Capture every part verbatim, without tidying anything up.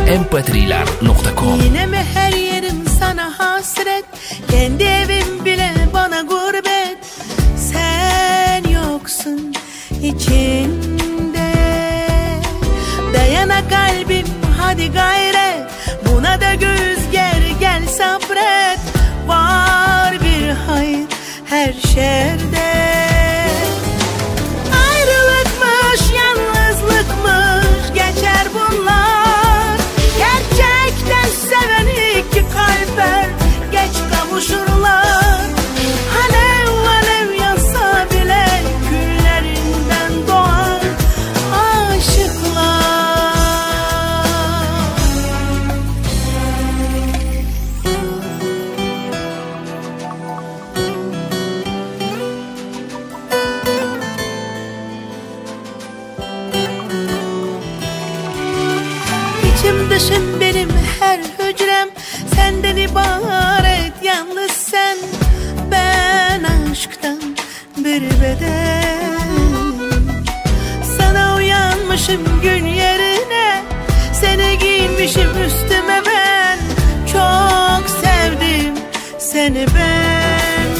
em pe tri'ler nokta com. Yine mi her yerim sana hasret, kendi evim bile bana gurbet. Sen yoksun içinde, dayana kalbim hadi gayret, buna da göz ger gel sabret. Var bir hayır her şerde. Ayrılıkmış, yalnızlıkmış, geçer bunlar. Gerçekten seven iki kalpler geç kavuşurlar. Alev alev yansa bile küllerinden doğar aşıklar. İçim dışım benim her hücrem senden ibaret, yalnız sen. Ben aşktan bir beden, sana uyanmışım gün yerine, seni giymişim üstüme ben. Çok sevdim seni ben.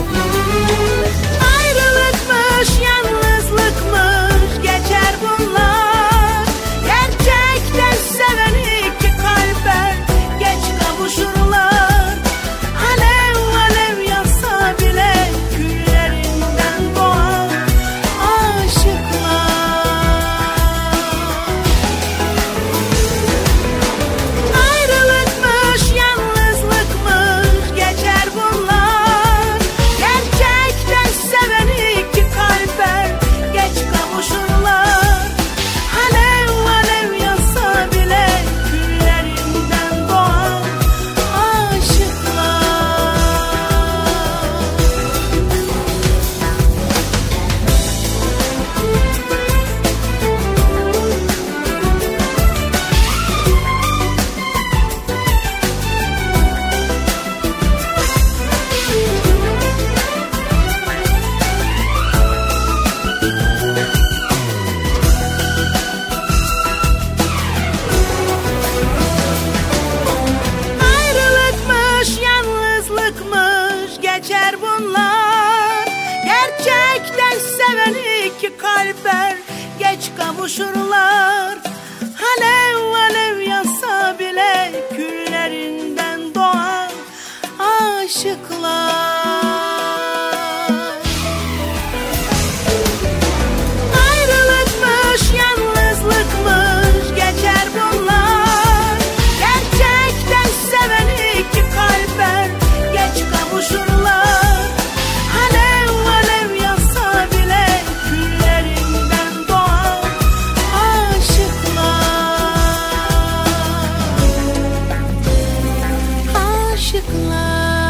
Ayrılıkmış, yalnızlıkmış, geçer bunlar. Gerçekten seven iki kalpler geç kavuşurlar. Alev alev yansa bile küllerinden doğar aşıklar. Ayrılıkmış, yalnızlıkmış, geçer bunlar. Gerçekten seven iki kalpler geç kavuşurlar. Alev alev yansa bile küllerinden doğar aşıklar. Ayrılıkmış, yalnızlıkmış, geçer bunlar. Gerçekten seven iki kalpler geç kavuşurlar. Alev alev yansa bile küllerinden doğar aşıklar. Ayrılıkmış, yalnızlıkmış, geçer bunlar. Gerçekten seven iki kalpler geç kavuşurlar. Alev alev yansa bile küllerinden doğar aşıklar. Aşıklar.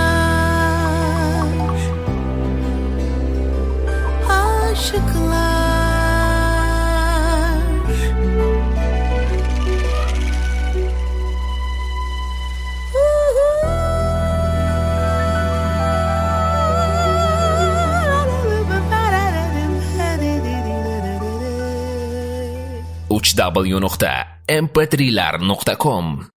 Aşıklar. uch w nokta em pe tri'ler nokta com